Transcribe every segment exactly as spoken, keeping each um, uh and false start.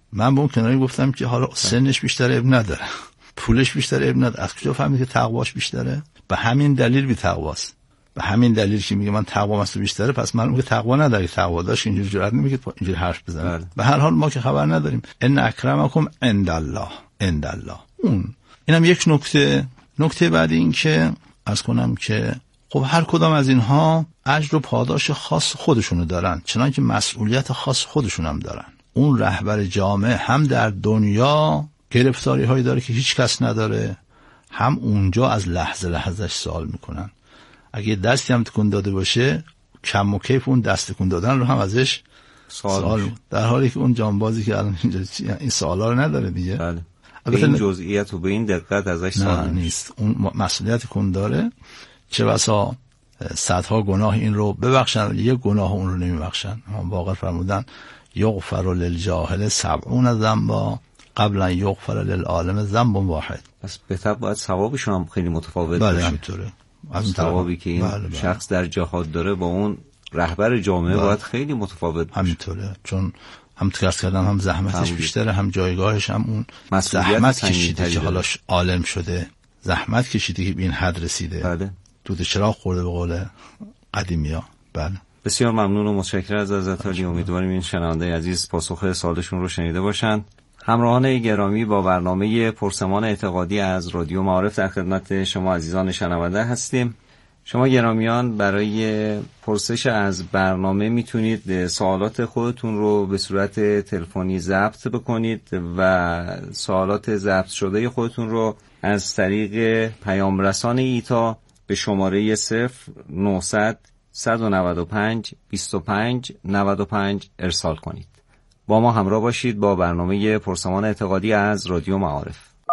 من به اون کناری گفتم که حالا سنش بیشتر اب نداره، پولش بیشتر اب نداره، از کجا فهمید که تقواش بیشتره؟ به همین دلیل بی تقواست. به همین دلیل که میگه من تقوام است بیشتره، پس معلومه که تقوا نداره. تقوا داشت اینجوری جرئت نمیگه اینجوری حرف بزنه. به هر حال ما که خبر نداریم. ان اکرمکم عند الله عند الله. اون اینم یک نکته. نکته بعدی این که عرض کنم که خب هر کدام از اینها اجر و پاداش خاص خودشونو دارن، چنانکه مسئولیت خاص خودشون هم دارن. اون رهبر جامعه هم در دنیا گرفتاری هایی داره که هیچ کس نداره، هم اونجا از لحظه لحظهش سوال میکنن. اگه دستی هم تکون داده باشه، کم و کیف اون دست تکون دادن رو هم ازش سوال, سوال در حالی که اون جانبازی که الان اینجا این سوالا رو نداره دیگه. بله. به این جزئیات و به این دقت ازش سوال نیست. اون مسئولیت کن داره. چه بسا صدها گناه این رو ببخشن، یک گناه اون رو نمیبخشن. هم واقعا فرمودن یغفر للجاهل سبعون ذنبا قبل ان یغفر للعالم ذنب واحد. پس بهتر باید ثوابشون هم خیلی متفاوت بله باشه. همینطوره. از ثوابی که این بله بله. شخص در جهاد داره با اون رهبر جامعه بله. باید خیلی متفاوت باشه. همینطوره، چون هم تکرس کردن هم زحمتش بیشتره، هم جایگاهش هم اون زحمت کشیده که حالا عالم شده، زحمت کشیده که به این حد رسیده. بله. دود چراغ خورده به قول قدیمیا. بله. بسیار ممنون و متشکرم از حضرت عالی. امیدواریم این شنونده عزیز پاسخ سوالشون رو شنیده باشند. همراهان گرامی، با برنامه پرسمان اعتقادی از رادیو معارف در خدمت شما عزیزان شنونده هستیم. شما گرامیان برای پرسش از برنامه میتونید سوالات خودتون رو به صورت تلفنی ضبط بکنید و سوالات ضبط شده خودتون رو از طریق پیام رسان ایتا به شماره صفر نهصد صد و نود و پنج بیست و پنج نود و پنج ارسال کنید. با ما همراه باشید با برنامه پرسمان اعتقادی از رادیو معارف.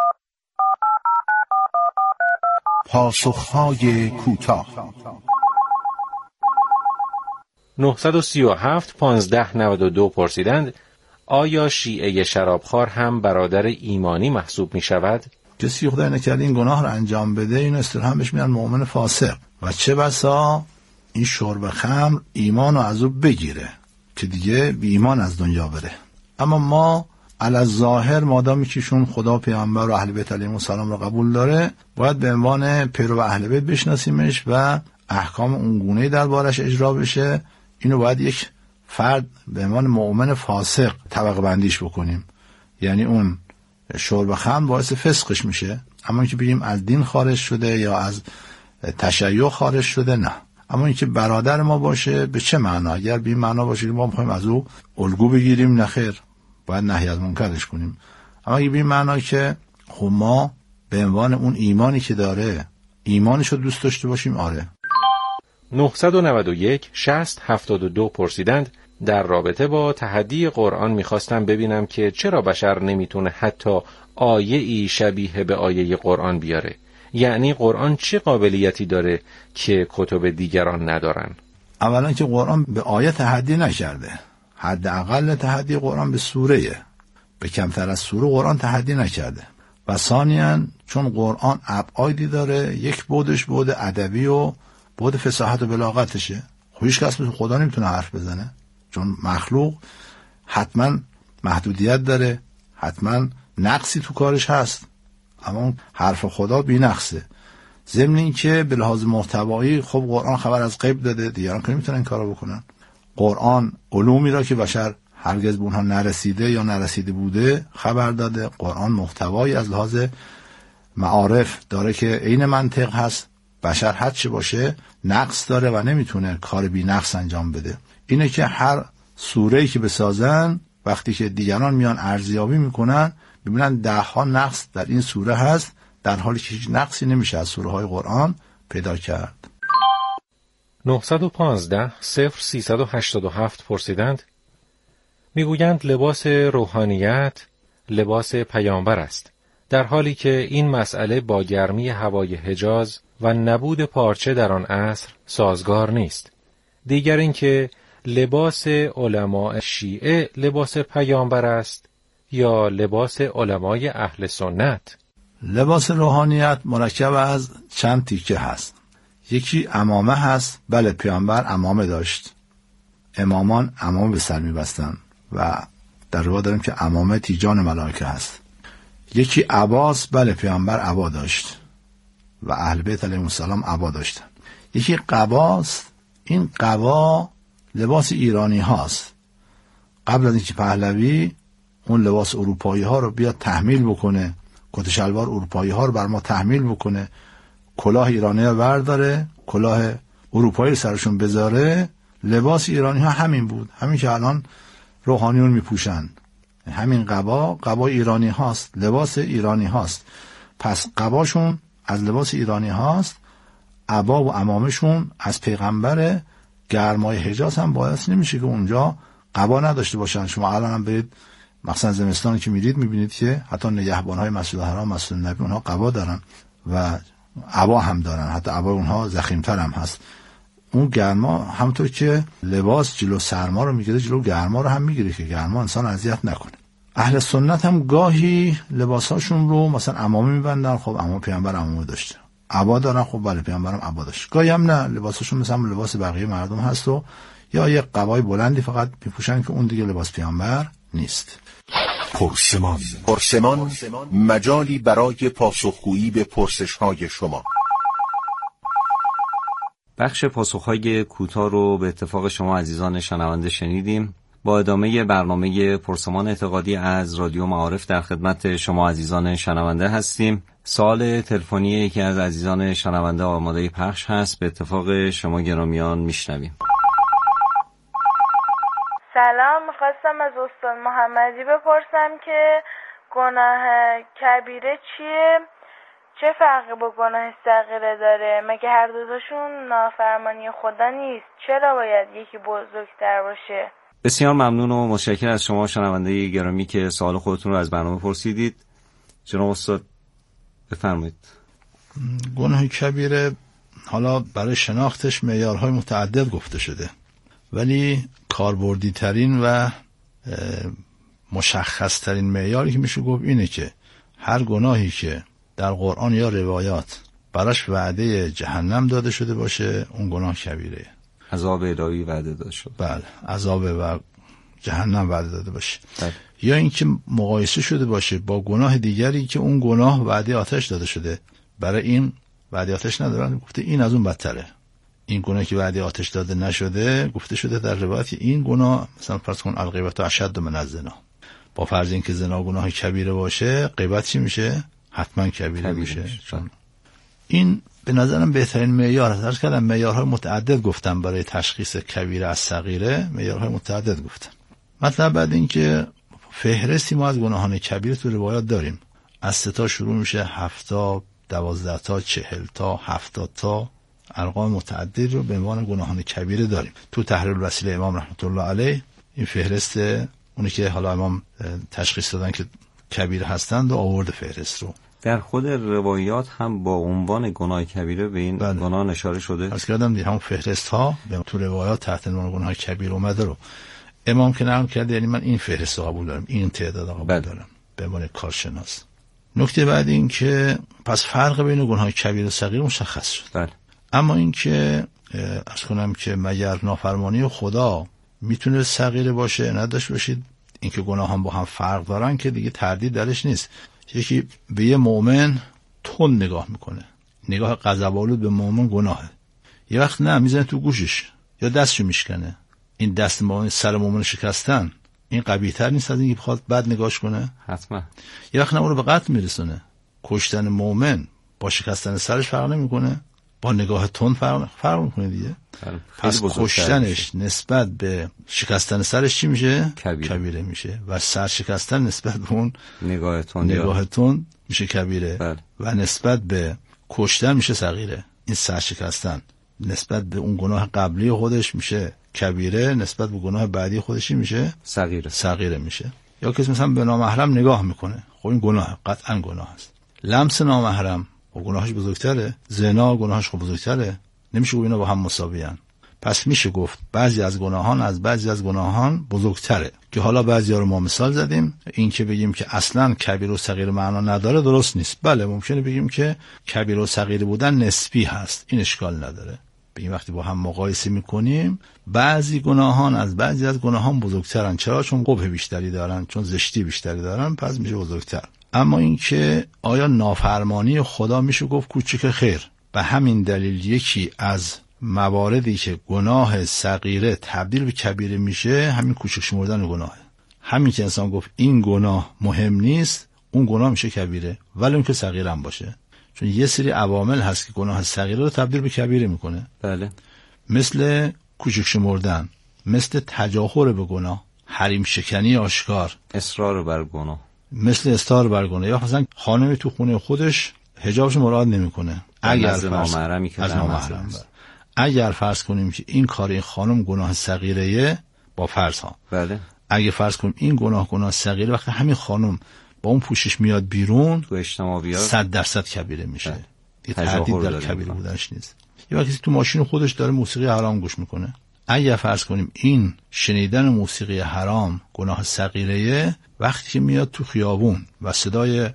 پاسخهای کوتاه. نهصد و سی و هفت پانزده نود و دو پرسیدند آیا شیعه شرابخوار هم برادر ایمانی محسوب می شود؟ کسی خدای نکرده این گناه رو انجام بده، این اصطلاحاً بهش میگن مؤمن فاسق. و چه بسا این شرب خمر ایمان رو از او بگیره که دیگه بی ایمان از دنیا بره. اما ما علی الظاهر مادامی که شون خدا پیامبر و اهل بیت علیهم السلام رو قبول داره، باید به عنوان پیرو اهل بیت بشناسیمش و احکام اونگونه‌ای دربارش اجرا بشه. اینو باید یک فرد به عنوان مؤمن فاسق طبقه بندیش بکنیم. یعنی اون شرب خمر باعث فسقش میشه، اما اینکه بگیم از دین خارج شده یا از تشیع خارج شده نه. اما اینکه برادر ما باشه به چه معنا؟ اگر به این معنا باشه که ما می‌خوایم از او الگو بگیریم، نه خیر، باید نهی از منکرش کنیم. اما اگه به این معنا که خب ما به عنوان اون ایمانی که داره ایمانش رو دوست داشته باشیم، آره. نهصد و نود و یک شصت هفتاد و دو پرسیدند در رابطه با تحدی قرآن میخواستم ببینم که چرا بشر نمیتونه حتی آیه ای شبیه به آیه قرآن بیاره؟ یعنی قرآن چه قابلیتی داره که کتب دیگران ندارن؟ اولا که قرآن به آیه تحدی نکرده، حداقل تحدی قرآن به سوره، به کمتر از سوره قرآن تحدی نکرده. و ثانیاً چون قرآن ابعادی داره، یک بعدش بعد ادبی و بعد فصاحت و بلاغتشه. خب هیچ کس مثل خدا نمیتونه حرف بزنه، چون مخلوق حتما محدودیت داره، حتما نقصی تو کارش هست، اما حرف خدا بی نقصه. ضمن این که به لحاظ محتوایی خب قرآن خبر از غیب داده، دیگران که نمیتونن این کارو بکنن. قرآن علومی را که بشر هرگز به اونها نرسیده یا نرسیده بوده خبر داده. قرآن محتوایی از لحاظ معارف داره که عین منطق هست. بشر هر چی باشه نقص داره و نمیتونه کار بی نقص انجام بده. اینه که هر سوره‌ای که بسازن، وقتی که دیگران میان ارزیابی میکنن ببینن ده ها نقص در این سوره هست، در حالی که هیچ نقصی نمیشه از سوره های قرآن پیدا کرد. نهصد و پانزده صفر سیصد و هشتاد و هفت پرسیدند میگویند لباس روحانیت لباس پیامبر است، در حالی که این مسئله با گرمی هوای حجاز و نبود پارچه در آن عصر سازگار نیست. دیگر اینکه لباس علماء شیعه لباس پیامبر است یا لباس علمای اهل سنت؟ لباس روحانیت مرکب از چند تیکه هست. یکی عمامه هست. بله، پیامبر عمامه داشت، امامان عمامه به سر می‌بستن و در روایت داریم که عمامه تیجان ملائکه هست. یکی عباس، بله پیامبر عبا داشت و اهل بیت علیهم السلام عبا داشتن. یکی قباست، این قبا لباس ایرانی هاست. قبل از اینکه پهلوی اون لباس اروپایی ها رو بیاد تحمیل بکنه، کت شلوار اروپایی ها رو بر ما تحمیل بکنه، کلاه ایرانی ها برداره، کلاه اروپایی سرشون بذاره، لباس ایرانی ها همین بود، همین که الان روحانیون میپوشن. همین قبا قبا ایرانی هاست، لباس ایرانی هاست. پس قباشون از لباس ایرانی هاست، عبا و عمامشون از پیغمبر. گرمای حجاز هم باعث نمیشه که اونجا قبا نداشته باشن. شما الان هم برید مثلا زمستانی که میرید میبینید که حتی نگهبانهای مسجد الحرام، مسجد نبی، اونها قبا دارن و عبا هم دارن، حتی عبا اونها ضخیم‌تر هم هست. اون گرما همونطور که لباس جلو سرما رو میگیره، جلو گرما رو هم میگیره که گرما انسان اذیت نکنه. اهل سنت هم گاهی لباساشون رو مثلا عمامه میبندن، خب عمام پیامبر عمامه داشته. عبا دارن، خب بله پیامبرم عبا داشت. گاهی هم نه، لباساشون مثلا لباس بقیه مردم هست و یا یک قبای بلندی فقط میپوشن که اون دیگه لباس پیامبر نیست. پرسمان پرسمان مجالی برای پاسخگویی به پرسش‌های شما. بخش پاسخ‌های کوتاه رو به اتفاق شما عزیزان شنونده شنیدیم. با ادامه برنامه پرسمان اعتقادی از رادیو معارف در خدمت شما عزیزان شنونده هستیم. سوال تلفنی یکی از عزیزان شنونده آماده پخش هست، به اتفاق شما گرامیان میشنویم. سلام، میخواستم از استاد محمدی بپرسم که گناه کبیره چیه؟ چه فرقی با گناه صغیره داره؟ مگه هر دوتاشون نافرمانی خدا نیست؟ چرا باید یکی بزرگتر باشه؟ بسیار ممنون و متشکرم از شما شنونده گرامی که سوال خودتون رو از برنامه پرسیدید. جناب استاد بفرمایید. گناه کبیره حالا برای شناختش معیارهای متعدد گفته شده، ولی کاربردی ترین و مشخص ترین معیاری که میشه گفت اینه که هر گناهی که در قرآن یا روایات براش وعده جهنم داده شده باشه، اون گناه کبیره. عذاب الهی وعده داده شده. بله، عذاب و جهنم وعده داده باشه. بله. یا اینکه مقایسه شده باشه با گناه دیگری که اون گناه وعده آتش داده شده، برای این وعده آتش ندارن، گفته این از اون بدتره. این گناه که وعده آتش داده نشده، گفته شده در روایت این گناه مثلا فرض کن الغیبت اشد من الزنا، با فرض اینکه زنا گناه کبیره باشه، غیبت چی میشه؟ حتما کبیره میشه. چون این به نظرم بهترین معیار است. درست کردم معیارهای متعدد گفتم برای تشخیص کبیره از صغیره، معیارهای متعدد گفتم. مطلب بعد این که فهرستی ما از گناهان کبیره تو روایات داریم. از سه تا شروع میشه، هفتا، دوازده تا، چهل تا، هفتاد تا، ارقام متعدد رو به عنوان گناهان کبیره داریم. تو تحریر الوسیله امام رحمت الله علیه این فهرست اونی که حالا امام تشخیص دادن که کبیره هستند و آورد فهرست رو. در خود روایات هم با عنوان گناه کبیره به این بله. گناه اشاره شده. از کردم دیگه همون فهرست ها تو روایات تحت عنوان گناه کبیره اومده رو امام که نقل کرده، یعنی من این فهرست قبول دارم، این تعداد قبول بله. دارم به عنوان کارشناس. نکته بعد این که پس فرق بین گناه کبیره و صغیر مشخص شد. بله. اما این که از کنم که مگر نافرمانی خدا میتونه صغیره باشه نداشت باشید، این که گناه هم با هم فرق دارن که دیگه تردید درش نیست. یکی به یه مؤمن تون نگاه میکنه، نگاه غضب‌آلود به مؤمن گناهه. یه وقت نه میزنه تو گوشش یا دستشو میشکنه، این دست مؤمن سر مؤمن شکستن، این قبیح‌تر نیست از اینکه بخواد بد نگاهش کنه؟ حتما. یه وقت نه اون رو به قتل میرسونه. کشتن مؤمن با شکستن سرش فرق نمیکنه، با نگاه تون فرق فرق میکنه دیگه. پس کشتنش نسبت به شکستن سرش چی میشه؟ کبیره, کبیره میشه و سر شکستن نسبت به اون نگاه تون نگاه تون میشه کبیره. بله. و نسبت به کشتن میشه صغیره. این سر شکستن نسبت به اون گناه قبلی خودش میشه کبیره، نسبت به گناه بعدی خودش میشه صغیره صغیره میشه. یا کسی مثلا به نامحرم نگاه میکنه، خب این گناه، قطعا گناه است. لمس نامحرم و گناهش بزرگتره، زنا گناهش خب بزرگتره، نمیشه گفت اینا با هم مساویان. پس میشه گفت بعضی از گناهان از بعضی از گناهان بزرگتره، که حالا بعضیا رو ما مثال زدیم. این که بگیم که اصلا کبیر و صغیر معنا نداره درست نیست. بله ممکنه بگیم که کبیر و صغیر بودن نسبی هست، این اشکال نداره. به این وقتی با هم مقایسه میکنیم بعضی گناهان از بعضی از گناهان بزرگترن. چرا؟ چون قبح بیشتری دارن، چون زشتی بیشتری دارن، پس میشه بزرگتر. اما این که آیا نافرمانی خدا میشه گفت کوچک؟ خیر. به همین دلیل یکی از مواردی که گناه صغیره تبدیل به کبیره میشه همین کوچک شمردن گناهه. همین که انسان گفت این گناه مهم نیست، اون گناه میشه کبیره، ولی اون که صغیره هم باشه. چون یه سری عوامل هست که گناه صغیره رو تبدیل به کبیره میکنه. بله. مثل کوچک شمردن، مثل تجاهر به گناه، حریم شکنی آشکار، اصرار بر گناه، مثل اصرار بر گناه، یا مثلا خانمی تو خونه خودش حجابش مراعات نمیکنه، اگر از نامحرمی که از نامحرم اگر فرض کنیم که این کار این خانم گناه صغیره، با فرض ها، بله، اگه فرض کنیم این گناه گناه صغیره، وقتی همین خانم با اون پوشش میاد بیرون تو اجتماع بیاد صد درصد کبیره میشه. بله. یه تردید در کبیره بودنش نیست. یا کسی تو ماشین خودش داره موسیقی حرام گوش میکنه، اگه فرض کنیم این شنیدن موسیقی حرام گناه صغیره، وقتی که میاد تو خیابون و صدای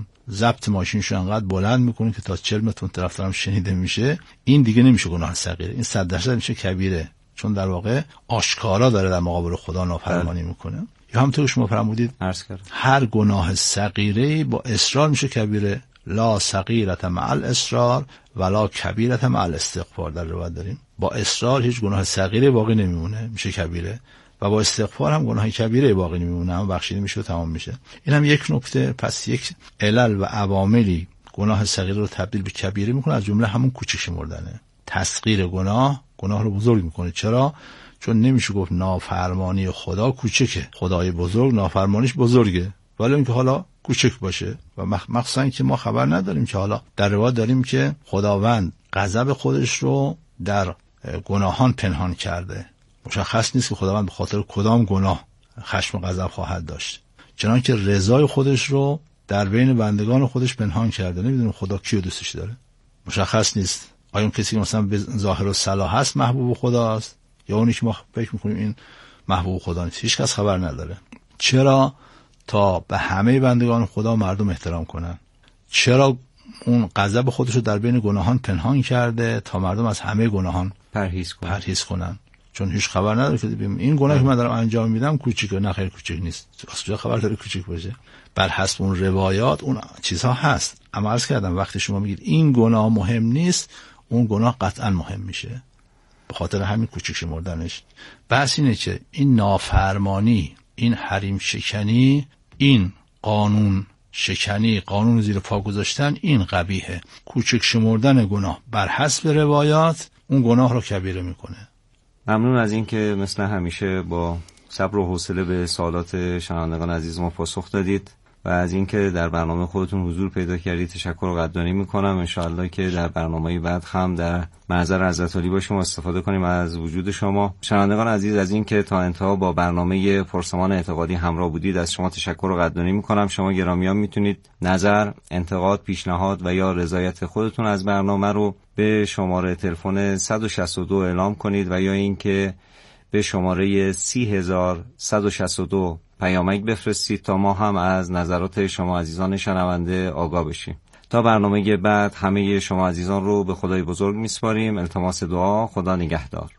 ضبط ماشینش انقدر بلند میکنه که تا چهل متر طرفدارم شنیده میشه، این دیگه نمیشه گناه صغیره، این صد درصد میشه کبیره، چون در واقع آشکارا داره در مقابل خدا نافرمانی میکنه. یا همونطور که شما فرمودید هر گناه صغیره با اصرار میشه کبیره. لا صغیرة مع الاصرار ولا کبیرة مع الاستغفار در روایت داریم. با اصرار هیچ گناه صغیره باقی نمیمونه، میشه کبیره، و با استغفار هم گناه کبیره باقی نمیمونه، هم بخشیده میشه و تمام میشه. این هم یک نکته. پس یک علل و عواملی گناه صغیره رو تبدیل به کبیره میکنه، از جمله همون کوچک شمردنه. تسخیر گناه گناه رو بزرگ میکنه. چرا؟ چون نمیشه گفت نافرمانی خدا کوچکه، خدای بزرگ نافرمانیش بزرگه، ولی اینکه حالا کوچک باشه. و مخصوصا که ما خبر نداریم که حالا در روایت داریم که خداوند غضب خودش رو در گناهان پنهان کرده. مشخص نیست که خداوند به خاطر کدام گناه خشم و غضب خواهد داشت، چنانکه رضای خودش رو در بین بندگان خودش پنهان کرده. نمیدونیم خدا کیو دوستش داره، مشخص نیست. آیا اون کسی که مثلا به ظاهر و صلاح هست محبوب خداست، یا اونی که ما فکر میکنیم این محبوب خدا نیست؟ هیچ کس خبر نداره. چرا؟ تا به همه بندگان خدا مردم احترام کنن. چرا اون غضب خودش رو در بین گناهان پنهان کرده؟ تا مردم از همه گناهان پرهیز کنن. پرهیز کنن. چون هیچ خبر نداره که این گناهی که من دارم انجام میدم کوچیکه. نه خیر، کوچیک نیست. اصلا خبر داره کوچیک باشه؟ بر حسب اون روایات اون چیزها هست. اما عرض کردم وقتی شما میگید این گناه مهم نیست، اون گناه قطعا مهم میشه، به خاطر همین کوچیک شمردنش. بحث اینه که این نافرمانی، این حریم شکنی، این قانون شکنی، قانون زیر پا گذاشتن، این قبیحه. کوچک شمردن گناه بر حسب روایات اون گناه رو کبیره میکنه. ممنون از این که مثل همیشه با صبر و حوصله به سوالات شنوندگان عزیز ما پاسخ دادید و از این که در برنامه خودتون حضور پیدا کردید تشکر و قدردانی میکنم. انشاءالله که در برنامه‌ی بعد هم در محضر حضرت علی باشیم و استفاده کنیم از وجود شما. شنوندگان عزیز، از این که تا انتها با برنامه پرسمان اعتقادی همراه بودید از شما تشکر و قدردانی میکنم. شما گرامیان میتونید نظر، انتقاد، پیشنهاد و یا رضایت خودتون از برنامه رو به شماره تلفن صد و شصت و دو اعلام کنید و یا اینکه به شماره سی هزار صد و شصت و دو پیامک بفرستید تا ما هم از نظرات شما عزیزان شنونده آگاه بشیم. تا برنامه بعد همه شما عزیزان رو به خدای بزرگ میسپاریم. التماس دعا. خدا نگهدار.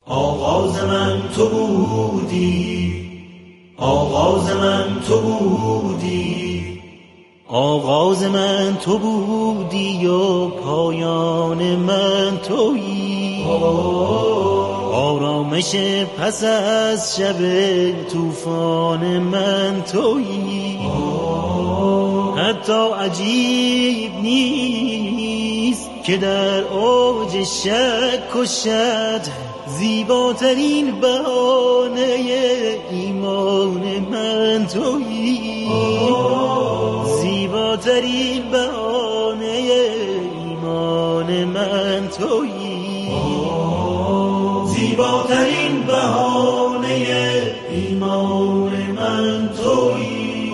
آغاز من تو بودی، آغاز من تو بودی، آغاز من تو بودی و پایان من تویی. آرامش پس از شب طوفان من تویی. حتی عجیب نیست که در اوج شک و شد زیباترین بهانه ایمان من تویی. زیباترین بهانه ایمان من تویی. زیباترین بهانه ایمان من تویی.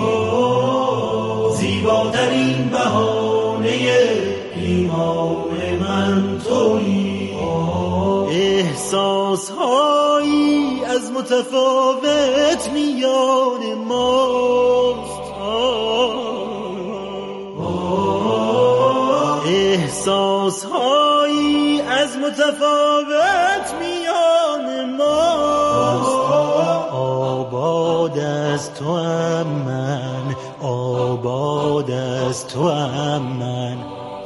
زیباترین بهانه ایمان من تویی. احساس هایی از متفاوت میان ماست. احساس هایی از از متفاوت میان ماست. آباد از تو ام من، آباد از تو ام من،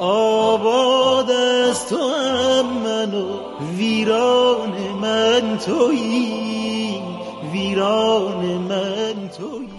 آباد از تو ام من و ویران من تویی، ویران من تویی.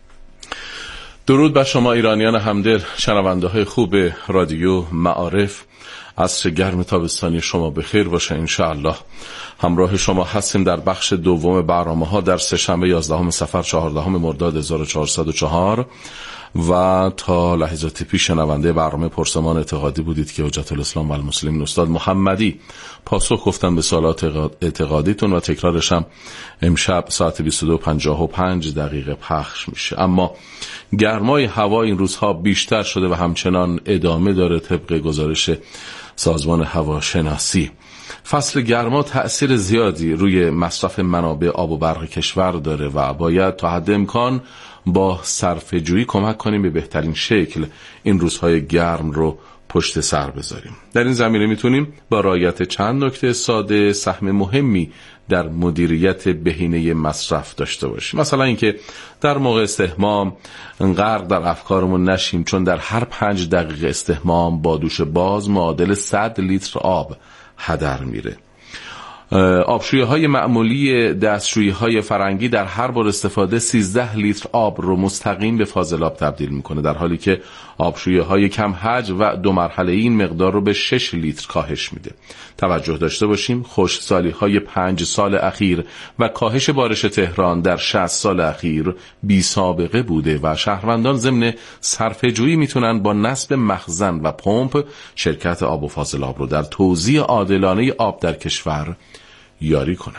درود بر شما ایرانیان همدل، شنونده های خوب رادیو معارف. عصر گرم تابستانی شما بخیر باشه انشاءالله. همراه شما هستیم در بخش دوم برنامه ها در سه‌شنبه یازدهم صفر چهاردهم مرداد هزار و چهارصد و چهار و تا لحظات پیش شنونده برنامه پرسمان اعتقادی بودید که حجت الاسلام و المسلمین استاد محمدی پاسخ گفتن به سوالات اعتقادیتون و تکرارش هم امشب ساعت بیست و دو و پنجاه و پنج دقیقه پخش میشه. اما گرمای هوا این روزها بیشتر شده و همچنان ادامه داره طبق گزارش سازمان هواشناسی. فصل گرما تأثیر زیادی روی مصرف منابع آب و برق کشور داره و باید تا حد امکان با صرفه جویی کمک کنیم به بهترین شکل این روزهای گرم رو پشت سر بذاریم. در این زمینه میتونیم با رعایت چند نکته ساده سهم مهمی در مدیریت بهینه مصرف داشته باشیم. مثلا اینکه در موقع استحمام غرق در افکارمون نشیم، چون در هر پنج دقیقه استحمام با دوش باز معادل صد لیتر آب هدر میره. آبشویی های معمولی دستشویی های فرنگی در هر بار استفاده سیزده لیتر آب رو مستقیم به فاضلاب تبدیل میکنه، در حالی که آبشویی های کم حجم و دو مرحله این مقدار رو به شش لیتر کاهش میده. توجه داشته باشیم خشکسالی های پنج سال اخیر و کاهش بارش تهران در شصت سال اخیر بی سابقه بوده و شهروندان ضمن صرفه جویی میتونن با نصب مخزن و پمپ شرکت آب و فاضلاب رو در توزیع عادلانه آب در کشور یاری کنن.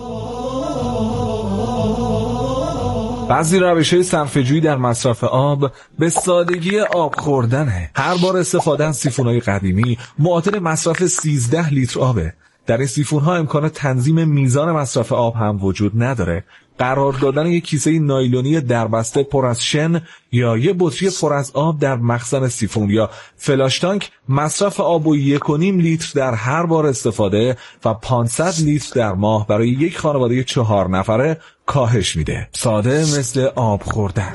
بعضی روش‌های صرفه‌جویی در مصرف آب به سادگی آب خوردنه. هر بار استفاده از سیفون‌های قدیمی معادل مصرف سیزده لیتر آبه. در این سیفون‌ها امکان تنظیم میزان مصرف آب هم وجود نداره. قرار دادن یک کیسه نایلونی دربسته پر از شن یا یک بطری پر از آب در مخزن سیفون یا فلاش تانک مصرف آب و یک و نیم لیتر در هر بار استفاده و پانصد لیتر در ماه برای یک خانواده چهار نفره کاهش میده. ساده مثل آب خوردن.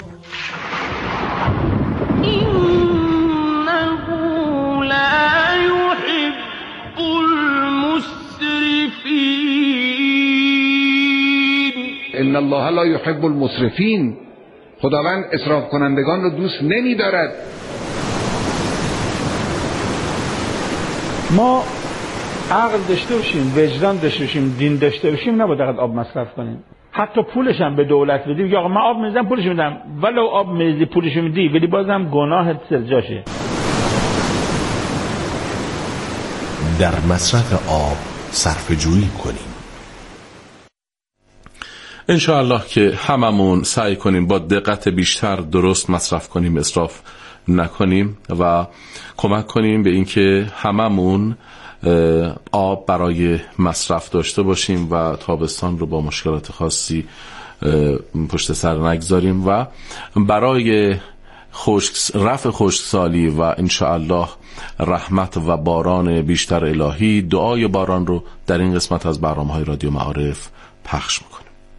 ان الله لا يحب المسرفین. خداوند اسراف کنندگان رو دوست نمی دارد. ما عقل داشته باشیم، وجدان داشته باشیم، دین داشته باشیم، نباید فقط آب مصرف کنیم. حتی پولش هم به دولت بدی، بگی آقا من آب میزنم پولش میدم، ولو آب میزی پولش میدی ولی بازم گناهت سرجاشه. در مصرف آب صرفه جویی کنیم. انشاءالله که هممون سعی کنیم با دقت بیشتر درست مصرف کنیم، اسراف نکنیم و کمک کنیم به اینکه هممون آب برای مصرف داشته باشیم و تابستان رو با مشکلات خاصی پشت سر نگذاریم و برای خشک رفع خشکسالی و انشاءالله رحمت و باران بیشتر الهی دعای باران رو در این قسمت از برنامه‌های رادیو معارف پخش میکنیم.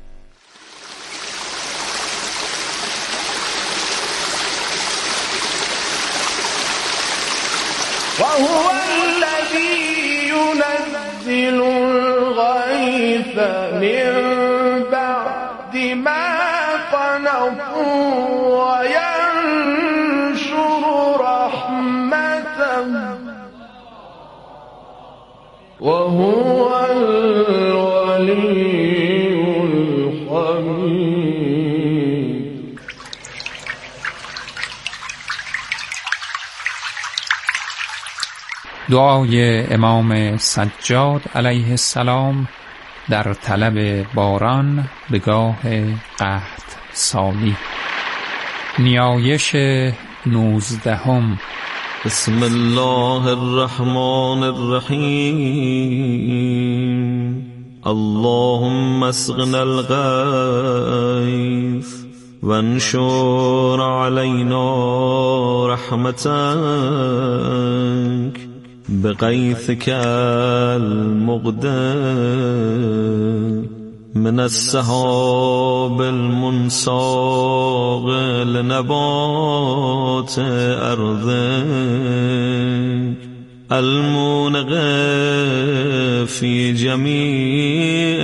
وهو الذي ينزل الغيث من بعد ما قنطوا وينشر رحمته وهو الولي الحميد. دعای امام سجاد علیه السلام در طلب باران به گاه قحط سالی. نیایش نوزدهم. بسم الله الرحمن الرحیم. اللهم اسقنا الغیث وانشر علينا رحمتك بغيثك المقدم من السحاب المنساق لنبات أرضك المونغ في جميع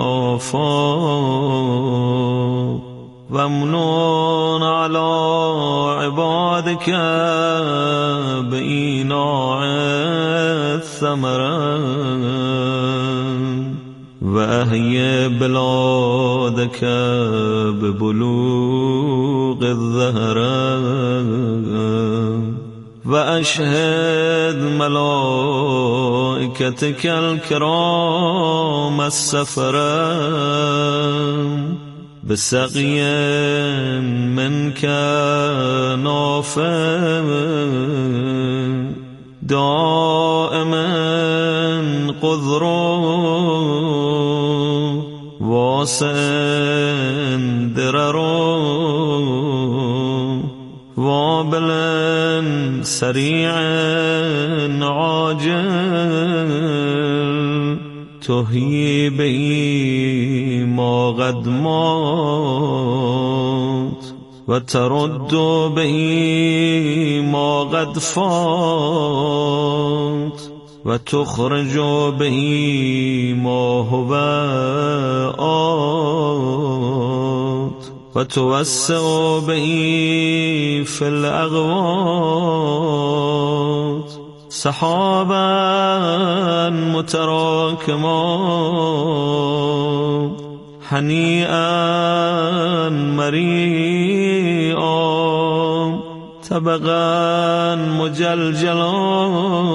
الآفاق وامنون على عبادك بإيناع الثمرات وأحيي بلادك ببلوغ الزهرات وأشهد ملائكتك الكرام السفرة بسقي منك نافع دائما قذر واسع درر وابلا سريع عاجل تحيي به ما قد مات وترد به ما قد فات وتخرج به ما هو آت وتوسع به في الأغوات سحابا متراكما هنيئا مريئا طبقا مجلجلا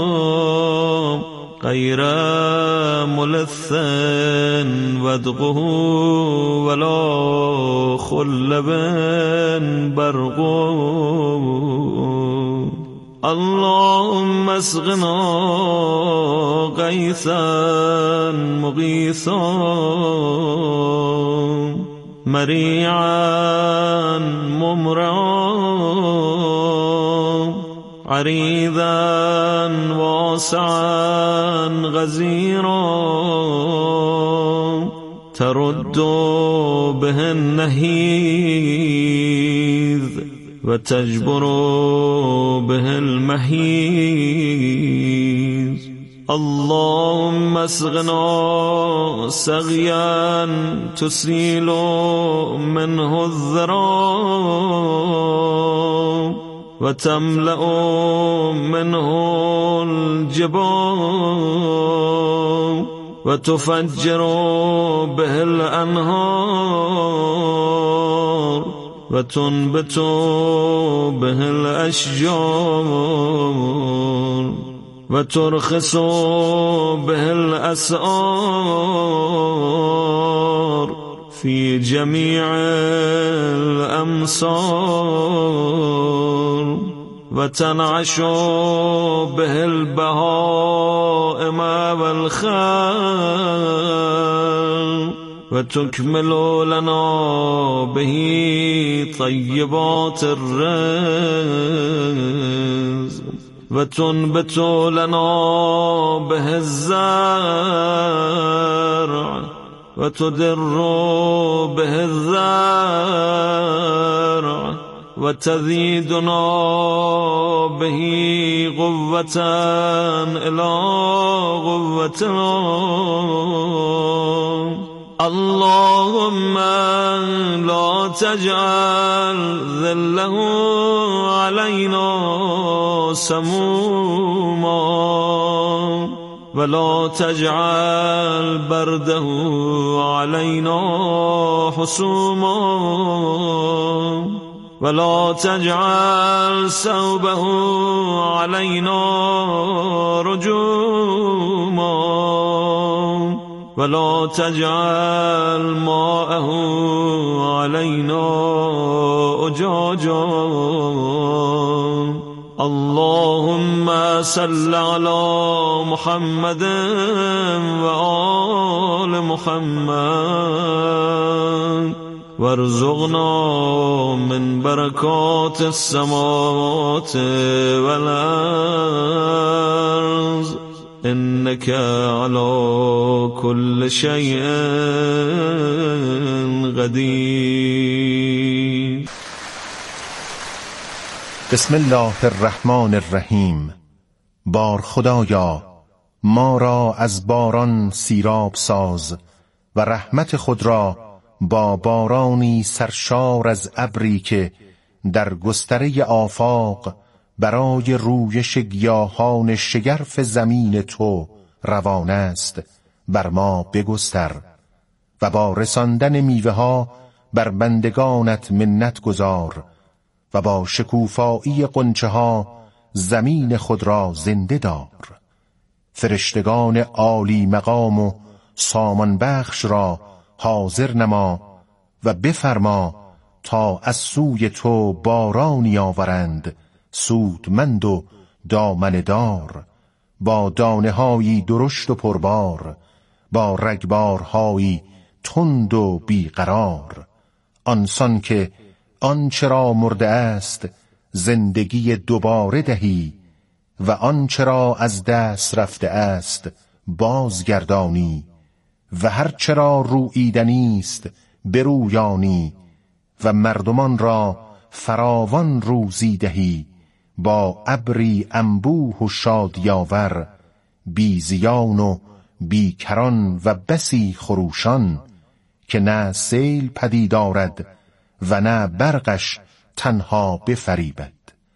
غير ملث ودقه ولا خلب برق اللهم اسقنا غيثا مغيثا مريعا ممرعا عريضا واسعا غزيرا ترد به النهيذ وتجبر به المحيذ اللهم اسقنا سقيا تسيل منه الذراب وتملأ منه الجبال وتفجر به الأنهار وتنبت به الأشجار وترخص به الأسعار في جميع الأمصار وتنعش به البهائم والخيل وتكمل لنا به طيبات الرزق وتنبت لنا به الزرع وتدر به الزرع وتزيدنا به قوة إلى قوتنا اللهم لا تجعل ذله علينا سموما ولا تجعل برده علينا حسوما ولا تجعل ثوبه علينا رجوما ولا تجعل ماءه علينا أجاجا اللهم صل على محمد وآل محمد وارزقنا من برکات السماوات والارض انك على كل شيء قدیر. بسم الله الرحمن الرحیم. بار خدایا ما را از باران سیراب ساز و رحمت خود را با بارانی سرشار از ابری که در گستره آفاق برای رویش گیاهان شگرف زمین تو روان است بر ما بگستر و با رساندن میوه ها بر بندگانت منت گذار و با شکوفایی غنچه ها زمین خود را زنده دار. فرشتگان عالی مقام و سامان بخش را حاضر نما و بفرما تا از سوی تو بارانی آورند سودمند و دامنه دار، با دانه هایی درشت و پربار، با رگبارهایی تند و بیقرار. آنسان که آنچه را مرده است زندگی دوباره دهی و آنچه را از دست رفته است بازگردانی و هر چرا روییدنی است برویانی و مردمان را فراوان روزی دهی با ابری انبوه و شادیاور، بی زیان و بی کران و بسی خروشان که نه سیل پدید آرد و نه برقش تنها بفریبد.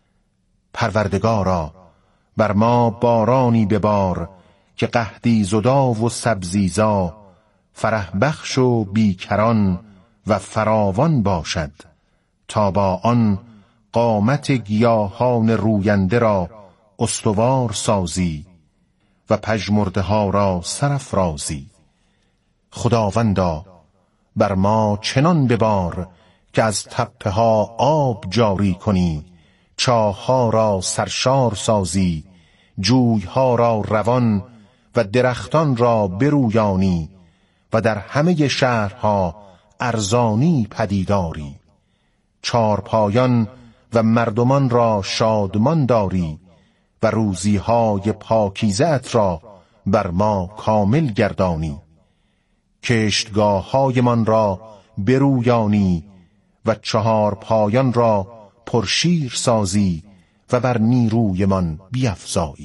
پروردگارا بر ما بارانی ببار که قحطی زدا و سبزیزا، فرح بخش و بیکران و فراوان باشد، تا با آن قامت گیاهان روینده را استوار سازی و پژمرده ها را سرافرازی. خداوندا بر ما چنان ببار که از تپه ها آب جاری کنی، چاه ها را سرشار سازی، جوی ها را روان و درختان را برویانی و در همه شهرها ارزانی پدیداری. چارپایان و مردمان را شادمان داری و روزی های پاکیزه ات را بر ما کامل گردانی. کشتگاه های من را برویانی و چهار پایان را پرشیر سازی و بر نیروی من بیفزایی.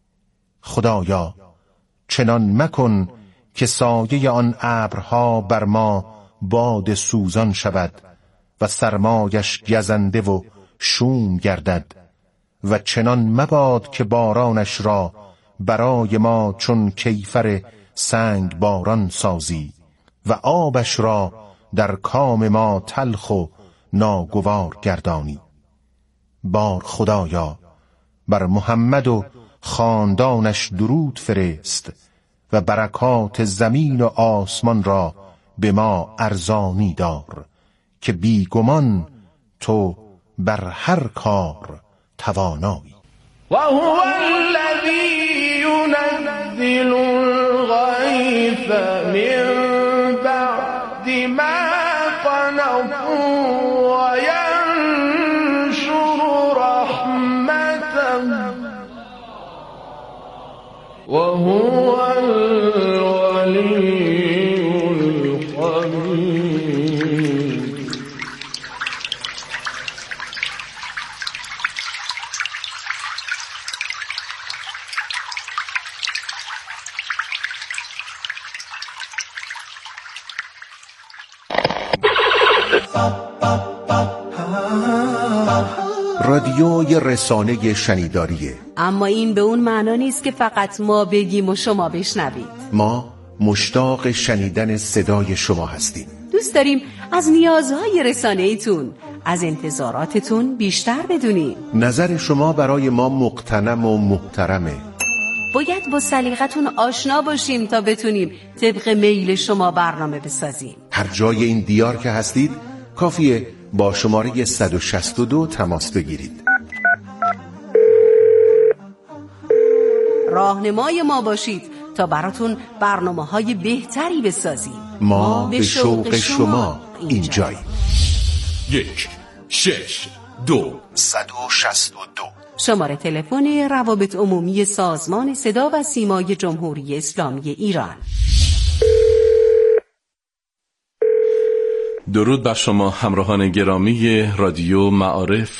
خدایا چنان مکن که سایه آن ابرها بر ما باد سوزان شود و سرمایش گزنده و شوم گردد و چنان مباد که بارانش را برای ما چون کیفر سنگ باران سازی و آبش را در کام ما تلخ و ناگوار گردانی. بار خدایا بر محمد و خاندانش درود فرست و برکات زمین و آسمان را به ما ارزانی دار که بی گمان تو بر هر کار توانایی. و هو الذی ينزل الغیث من بعد ما قنطوا و ینشر رحمته و هو الولی الحمید. رادیو یه رسانه شنیداریه، اما این به اون معنا نیست که فقط ما بگیم و شما بشنوید. ما مشتاق شنیدن صدای شما هستیم. دوست داریم از نیازهای رسانه‌ایتون، از انتظاراتتون بیشتر بدونیم. نظر شما برای ما مقتنم و محترمه. باید با سلیقتون آشنا باشیم تا بتونیم طبق میل شما برنامه بسازیم. هر جای این دیار که هستید کافیه با شماره صد و شصت و دو تماس بگیرید. راهنمای ما باشید تا براتون برنامه‌های بهتری بسازیم. ما به شوق شما اینجاییم. یک شش دو صد و شصت و دو شماره تلفن روابط عمومی سازمان صدا و سیمای جمهوری اسلامی ایران. درود بر شما همراهان گرامی رادیو معارف.